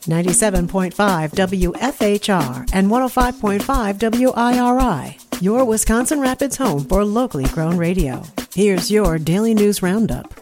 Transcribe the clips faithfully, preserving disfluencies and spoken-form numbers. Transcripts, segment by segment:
ninety-seven point five W F H R and one oh five point five W I R I, your Wisconsin Rapids home for locally grown radio. Here's your Daily News Roundup.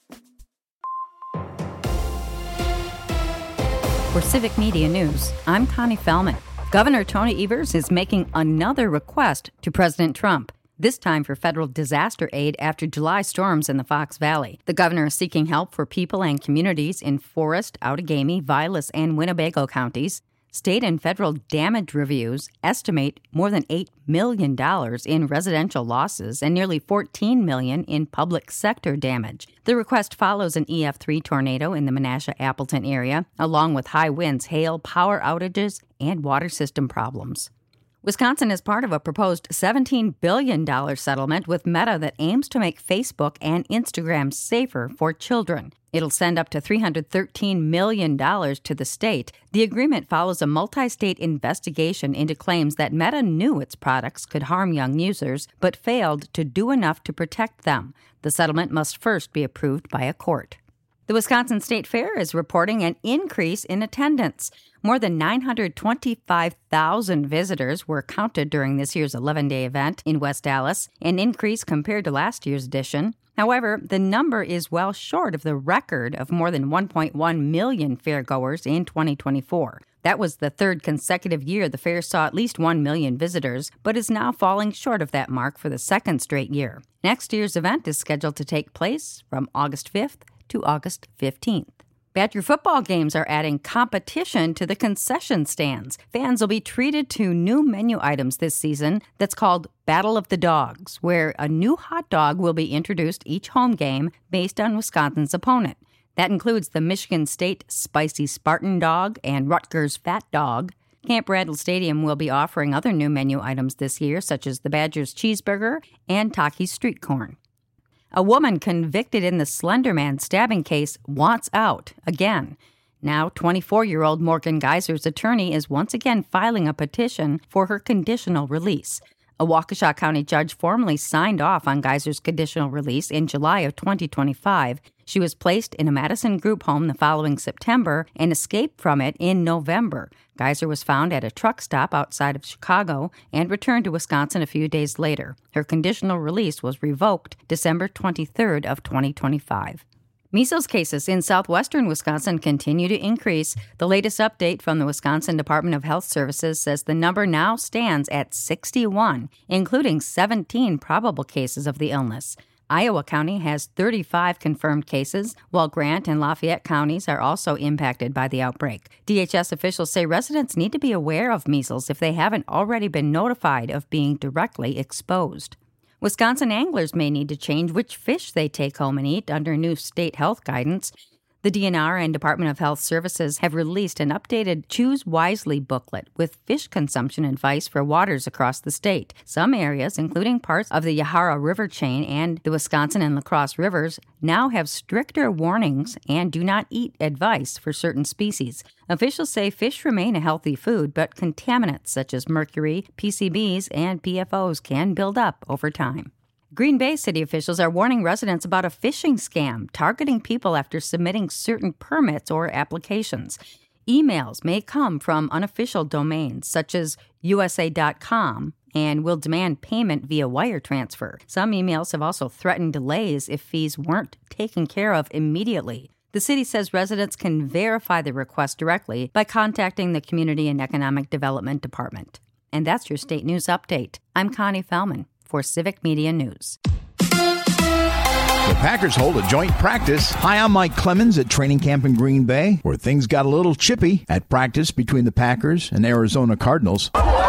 For Civic Media News, I'm Connie Fellman. Governor Tony Evers is making another request to President Trump, this time for federal disaster aid after July storms in the Fox Valley. The governor is seeking help for people and communities in Forest, Outagamie, Vilas, and Winnebago counties. State and federal damage reviews estimate more than eight million dollars in residential losses and nearly fourteen million dollars in public sector damage. The request follows an E F three tornado in the Menasha-Appleton area, along with high winds, hail, power outages, and water system problems. Wisconsin is part of a proposed seventeen billion dollars settlement with Meta that aims to make Facebook and Instagram safer for children. It'll send up to three hundred thirteen million dollars to the state. The agreement follows a multi-state investigation into claims that Meta knew its products could harm young users, but failed to do enough to protect them. The settlement must first be approved by a court. The Wisconsin State Fair is reporting an increase in attendance. More than nine hundred twenty-five thousand visitors were counted during this year's eleven-day event in West Allis, an increase compared to last year's edition. However, the number is well short of the record of more than one point one million fairgoers in twenty twenty-four. That was the third consecutive year the fair saw at least one million visitors, but is now falling short of that mark for the second straight year. Next year's event is scheduled to take place from August fifth to August fifteenth. Badger football games are adding competition to the concession stands. Fans will be treated to new menu items this season that's called Battle of the Dogs, where a new hot dog will be introduced each home game based on Wisconsin's opponent. That includes the Michigan State Spicy Spartan Dog and Rutgers Fat Dog. Camp Randall Stadium will be offering other new menu items this year, such as the Badgers Cheeseburger and Takis Street Corn. A woman convicted in the Slender Man stabbing case wants out again. Now, twenty-four-year-old Morgan Geyser's attorney is once again filing a petition for her conditional release. A Waukesha County judge formally signed off on Geyser's conditional release in July of twenty twenty-five. She was placed in a Madison group home the following September and escaped from it in November. Geyser was found at a truck stop outside of Chicago and returned to Wisconsin a few days later. Her conditional release was revoked December twenty-third of twenty twenty-five. Measles cases in southwestern Wisconsin continue to increase. The latest update from the Wisconsin Department of Health Services says the number now stands at sixty-one, including seventeen probable cases of the illness. Iowa County has thirty-five confirmed cases, while Grant and Lafayette counties are also impacted by the outbreak. D H S officials say residents need to be aware of measles if they haven't already been notified of being directly exposed. Wisconsin anglers may need to change which fish they take home and eat under new state health guidance. The D N R and Department of Health Services have released an updated Choose Wisely booklet with fish consumption advice for waters across the state. Some areas, including parts of the Yahara River chain and the Wisconsin and La Crosse rivers, now have stricter warnings and do not eat advice for certain species. Officials say fish remain a healthy food, but contaminants such as mercury, P C Bs, and P F Os can build up over time. Green Bay city officials are warning residents about a phishing scam targeting people after submitting certain permits or applications. Emails may come from unofficial domains such as U S A dot com and will demand payment via wire transfer. Some emails have also threatened delays if fees weren't taken care of immediately. The city says residents can verify the request directly by contacting the Community and Economic Development Department. And that's your state news update. I'm Connie Fellman for Civic Media News. The Packers hold a joint practice. Hi, I'm Mike Clemens at training camp in Green Bay, where things got a little chippy at practice between the Packers and Arizona Cardinals.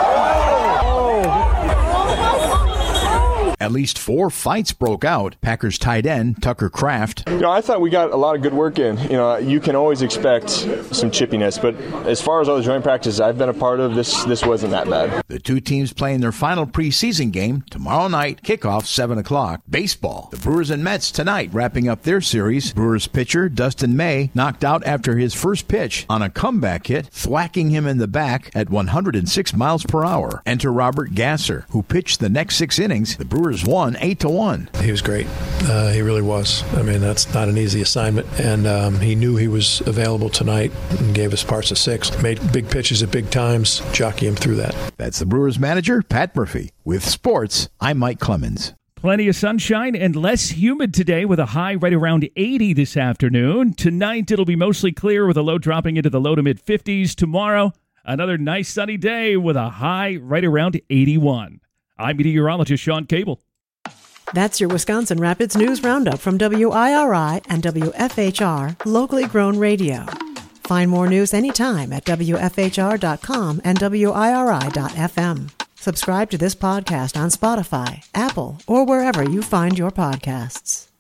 At least four fights broke out. Packers tight end Tucker Kraft. You know, I thought we got a lot of good work in. You know, you can always expect some chippiness, but as far as all the joint practices I've been a part of, this this wasn't that bad. The two teams playing their final preseason game tomorrow night, kickoff seven o'clock. Baseball. The Brewers and Mets tonight wrapping up their series. Brewers pitcher Dustin May knocked out after his first pitch on a comeback hit, thwacking him in the back at one hundred six miles per hour. Enter Robert Gasser, who pitched the next six innings. The Brewers Brewers won eight to one. He was great. Uh, he really was. I mean, that's not an easy assignment. And um, he knew he was available tonight and gave us parts of six. Made big pitches at big times, jockey him through that. That's the Brewers manager, Pat Murphy. With sports, I'm Mike Clemens. Plenty of sunshine and less humid today with a high right around eighty this afternoon. Tonight, it'll be mostly clear with a low dropping into the low to mid-fifties. Tomorrow, another nice sunny day with a high right around eighty-one. I'm meteorologist Sean Cable. That's your Wisconsin Rapids News Roundup from W I R I and W F H R, locally grown radio. Find more news anytime at W F H R dot com and W I R I dot F M. Subscribe to this podcast on Spotify, Apple, or wherever you find your podcasts.